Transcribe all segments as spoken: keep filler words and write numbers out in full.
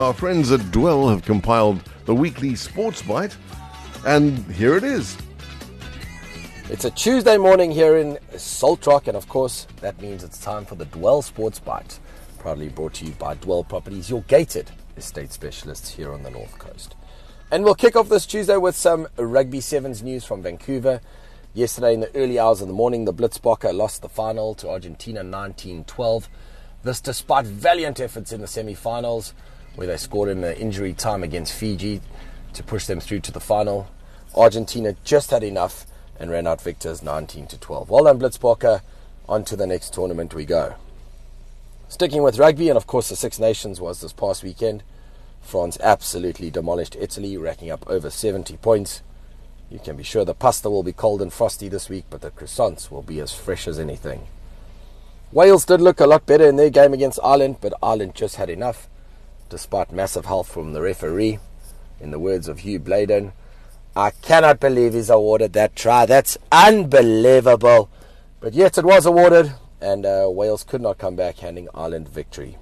Our friends at Dwell have compiled the weekly Sports Bite, and here it is. It's a Tuesday morning here in Salt Rock, and of course, that means it's time for the Dwell Sports Bite, proudly brought to you by Dwell Properties, your gated estate specialists here on the North Coast. And we'll kick off this Tuesday with some Rugby Sevens news from Vancouver. Yesterday in the early hours of the morning, the Blitzbokke lost the final to Argentina nineteen twelve. This despite valiant efforts in the semi-finals, where they scored in the injury time against Fiji to push them through to the final. Argentina just had enough and ran out victors nineteen to twelve. Well done, Blitzbokke. On to the next tournament we go. Sticking with rugby, and of course the Six Nations was this past weekend. France absolutely demolished Italy, racking up over seventy points. You can be sure the pasta will be cold and frosty this week, but the croissants will be as fresh as anything. Wales did look a lot better in their game against Ireland, but Ireland just had enough, despite massive help from the referee. In the words of Hugh Bladen, "I cannot believe he's awarded that try. That's unbelievable." But yet it was awarded, and uh, Wales could not come back, handing Ireland victory.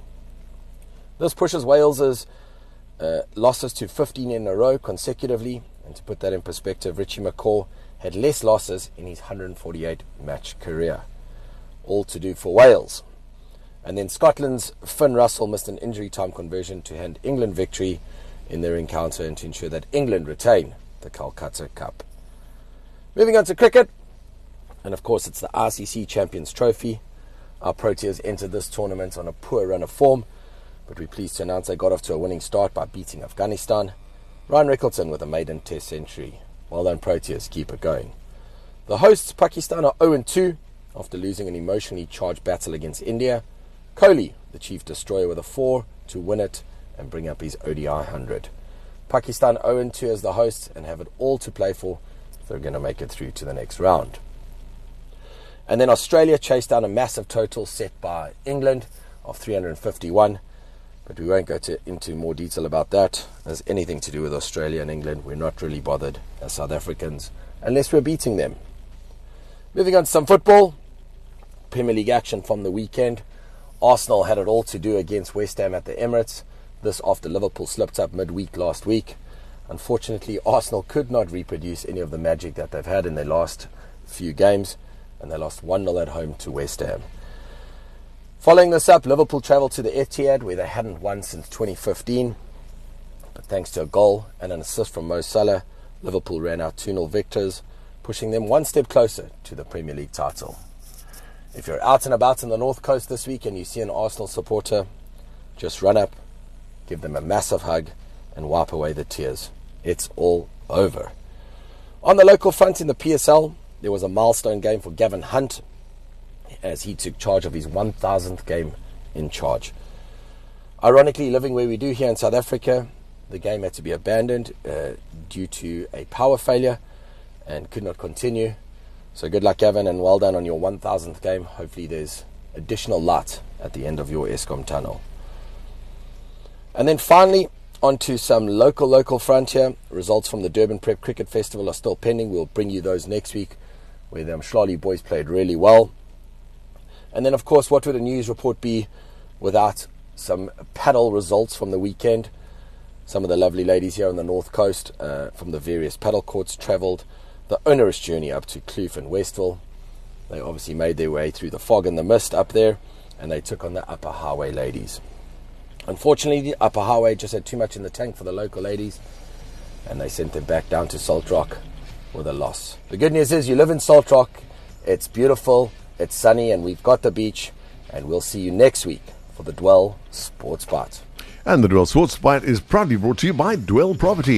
This pushes Wales's uh, losses to fifteen in a row consecutively. And to put that in perspective, Richie McCaw had less losses in his one hundred forty-eight match career. All to do for Wales. And then Scotland's Finn Russell missed an injury time conversion to hand England victory in their encounter and to ensure that England retain the Calcutta Cup. Moving on to cricket, and of course it's the I C C Champions Trophy. Our Proteas entered this tournament on a poor run of form, but we're pleased to announce they got off to a winning start by beating Afghanistan. Ryan Rickleton with a maiden test century. Well done, Proteas, keep it going. The hosts, Pakistan, are oh and two after losing an emotionally charged battle against India. Kohli, the chief destroyer, with a four to win it and bring up his O D I one hundred. Pakistan oh and two as the hosts and have it all to play for if they're going to make it through to the next round. And then Australia chased down a massive total set by England of three hundred fifty-one. But we won't go to, into more detail about that. As anything to do with Australia and England, we're not really bothered as South Africans unless we're beating them. Moving on to some football. Premier League action from the weekend. Arsenal had it all to do against West Ham at the Emirates. This after Liverpool slipped up midweek last week. Unfortunately, Arsenal could not reproduce any of the magic that they've had in their last few games, and they lost one nil at home to West Ham. Following this up, Liverpool travelled to the Etihad, where they hadn't won since twenty fifteen. But thanks to a goal and an assist from Mo Salah, Liverpool ran out two nil victors, pushing them one step closer to the Premier League title. If you're out and about in the North Coast this week and you see an Arsenal supporter, just run up, give them a massive hug, and wipe away the tears. It's all over. On the local front in the P S L, there was a milestone game for Gavin Hunt, as he took charge of his one thousandth game in charge. Ironically, living where we do here in South Africa, the game had to be abandoned uh, due to a power failure and could not continue. So good luck, Gavin, and well done on your one thousandth game. Hopefully there's additional light at the end of your Eskom tunnel. And then finally, on to some local, local frontier. Results from the Durban Prep Cricket Festival are still pending. We'll bring you those next week, where the Mhlali boys played really well. And then, of course, what would a news report be without some paddle results from the weekend? Some of the lovely ladies here on the North Coast uh, from the various paddle courts travelled the onerous journey up to Kloof and Westville. They obviously made their way through the fog and the mist up there, and they took on the Upper Highway ladies. Unfortunately, the Upper Highway just had too much in the tank for the local ladies, and they sent them back down to Salt Rock with a loss. The good news is you live in Salt Rock, it's beautiful, it's sunny, and we've got the beach, and we'll see you next week for the Dwell Sports Bite. And the Dwell Sports Bite is proudly brought to you by Dwell Property.